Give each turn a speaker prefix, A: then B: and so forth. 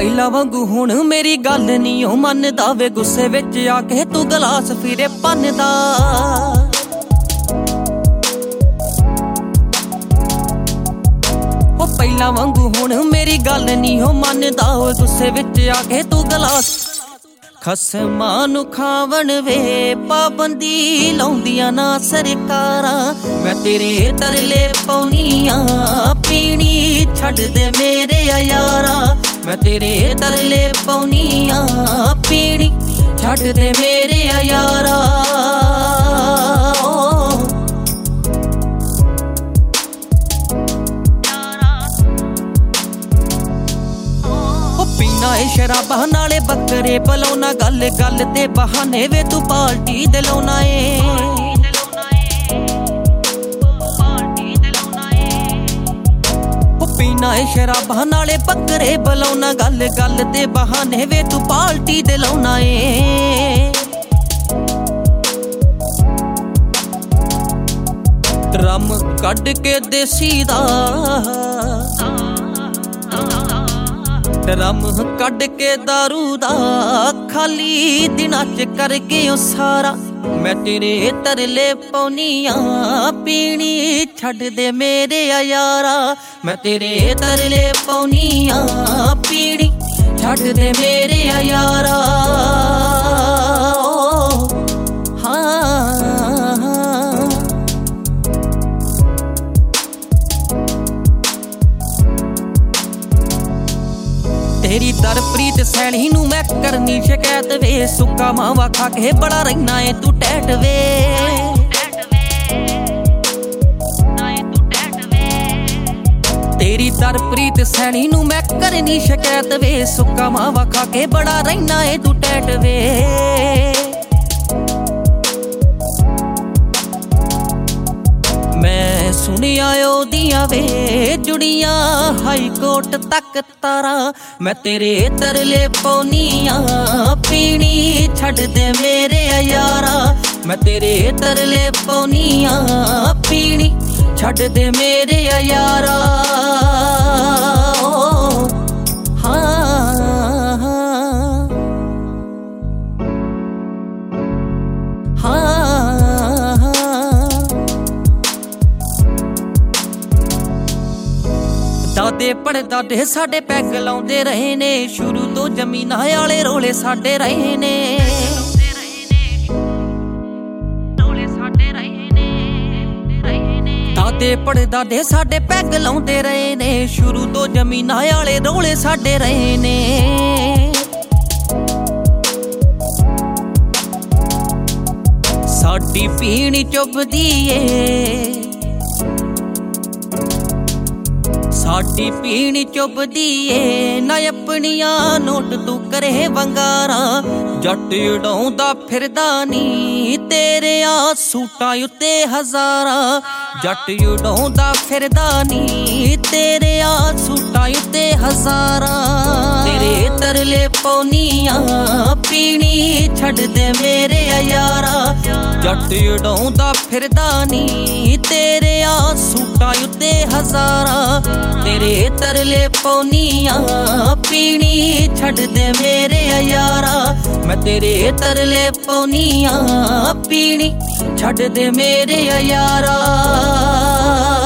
A: ਪਹਿਲਾਂ ਵਾਂਗੂ ਹੁਣ ਮੇਰੀ ਗੱਲ ਨਹੀਂ ਉਹ ਮੰਨਦਾ ਵੇ, ਗੁੱਸੇ ਵਿੱਚ ਆ ਕੇ ਤੂੰ ਗਲਾਸ ਫਿਰੇ ਭੰਨਦਾ। ਉਹ ਪਹਿਲਾਂ ਵਾਂਗੂ ਹੁਣ ਮੇਰੀ ਗੱਲ ਨਹੀਂ ਉਹ ਮੰਨਦਾ ਓਏ, ਗੁੱਸੇ ਵਿੱਚ ਆ ਕੇ ਤੂੰ ਗਲਾਸ। ਖਸਮਾਂ ਨੂੰ ਖਾਵਣ ਵੇ ਪਾਬੰਦੀ ਲਾਉਂਦੀਆਂ ਨਾ ਸਰਕਾਰਾਂ, ਮੈਂ ਤੇਰੇ ਤਰਲੇ ਪਾਉਣੀਆਂ ਪੀਣੀ ਛੱਡ ਦੇ ਮੇਰੇ ਯਾਰਾ। ਮੈਂ ਤੇਰੇ ਤਰਲੇ ਪਾਉਣੀਆਂ ਪੀਣੀ ਛੱਡ ਦੇ ਮੇਰੇ ਯਾਰਾ। ਪੀਣਾ ਏ ਸ਼ਰਾਬਾਂ ਨਾਲੇ ਬੱਕਰੇ ਬਲਾਉਣਾ, ਗੱਲ ਗੱਲ ਤੇ ਬਹਾਨੇ ਵੇ ਤੂੰ ਪਾਰਟੀ ਦੇ ਲਾਉਣਾ ਏ। ਪੀਣਾ ਏ ਸ਼ਰਾਬਾਂ ਨਾਲੇ ਬੱਕਰੇ ਬਲਾਉਣਾ, ਗੱਲ ਗੱਲ ਤੇ ਬਹਾਨੇ ਵੇ ਤੂੰ ਪਾਰਟੀ ਦੇ ਲਾਉਣਾ ਏ। ਡਰਮ ਕੱਢ ਕੇ ਦੇਸੀ ਦਾ, ਡਰਮ ਕੱਢ ਕੇ ਦਾਰੂ ਦਾ, ਖਾਲੀ ਦਿਨਾਂ ਚ ਕਰ ਗਿਓ ਸਾਰਾ। ਮੈਂ ਤੇਰੇ ਤਰਲੇ ਪਾਉਣੀਆਂ ਪੀਣੀ ਛੱਡ ਦੇ ਮੇਰੇ ਯਾਰਾ। ਮੈਂ ਤੇਰੇ ਤਰਲੇ ਪਾਉਣੀਆਂ ਪੀਣੀ ਛੱਡ ਦੇ ਮੇਰੇ ਯਾਰਾ। ਤੇਰੀ ਦਰਪ੍ਰੀਤ ਸੈਣੀ ਨੂੰ ਮੈਂ ਕਰਨੀ ਸ਼ਿਕਾਇਤ ਵੇ, ਸੁੱਕਾ ਮਾਵਾ ਖਾ ਕੇ ਬੜਾ ਰਹਿਣਾ ਏ ਤੂੰ ਟੈਟ ਵੇ। ਤੇਰੀ ਦਰਪ੍ਰੀਤ ਸੈਣੀ ਨੂੰ ਮੈਂ ਕਰਨੀ ਸ਼ਿਕਾਇਤ ਵੇ, ਸੁੱਕਾ ਮਾਵਾ ਖਾ ਕੇ ਬੜਾ ਰਹਿਣਾ ਏ ਤੂੰ ਟੈਟ ਵੇ। ਮੈਂ ਸੁਣਿਆ ਉਹਦੀਆਂ ਵੇ ਜੁੜੀਆਂ ਹਾਈ ਕੋਰਟ ਤੱਕ ਤਾਰਾਂ, ਮੈਂ ਤੇਰੇ ਤਰਲੇ ਪਾਉਣੀਆਂ ਪੀਣੀ ਛੱਡ ਦੇ ਮੇਰੇ ਯਾਰਾ। ਮੈਂ ਤੇਰੇ ਤਰਲੇ ਪਾਉਣੀਆਂ ਪੀਣੀ ਛੱਡ ਦੇ ਮੇਰੇ ਯਾਰਾ। ਦਾਦੇ ਪੜਦਾਦੇ ਸਾਡੇ ਪੈਗ ਲਾਉਂਦੇ ਰਹੇ ਨੇ, ਸ਼ੁਰੂ ਤੋਂ ਜ਼ਮੀਨਾਂ ਵਾਲੇ ਰੋਲੇ ਸਾਡੇ ਰਹੇ ਨੇ। ਦਾਦੇ ਪੜਦਾਦੇ ਸਾਡੇ ਪੈਗ ਲਾਉਂਦੇ ਰਹੇ ਨੇ, ਸ਼ੁਰੂ ਤੋਂ ਜ਼ਮੀਨਾਂ ਵਾਲੇ ਰੋਲੇ ਸਾਡੇ ਰਹੇ ਨੇ। ਸਾਡੀ ਪੀਣੀ ਚੁੱਭਦੀ ਏ, ਸਾਡੀ ਪੀਣੀ ਚੁੱਭਦੀ ਏ ਨਾ ਆਪਣੀਆਂ ਨੋਟ ਤੂੰ ਕਰੇ ਵੰਗਾਰਾਂ। ਜੱਟ ਉਡਾਉਂਦਾ ਫਿਰਦਾ ਨੀ ਤੇਰਿਆਂ ਸੂਟਾਂ ਉੱਤੇ ਹਜ਼ਾਰਾਂ। ਜੱਟ ਉਡਾਉਂਦਾ ਫਿਰਦਾ ਨੀ ਤੇਰਿਆਂ ਸੂਟਾਂ ਉੱਤੇ ਹਜ਼ਾਰਾਂ। ਤੇਰੇ ਤਰਲੇ ਪਾਉਣੀਆਂ ਪੀਣੀ ਛੱਡ ਦੇ ਮੇਰੇ ਯਾਰਾ। ਜੱਟ ਉਡਾਉਂਦਾ ਫਿਰਦਾ ਨੀ ਤੇਰਿਆਂ ਸੂਟਾਂ ਉੱਤੇ ਹਜ਼ਾਰਾਂ। ਤੇਰੇ ਤਰਲੇ ਪਾਉਣੀਆਂ ਪੀਣੀ ਛੱਡ ਦੇ ਮੇਰੇ ਯਾਰਾ। ਮੈਂ ਤੇਰੇ ਤਰਲੇ ਪਾਉਣੀਆਂ ਪੀਣੀ ਛੱਡ ਦੇ ਮੇਰੇ ਯਾਰਾ।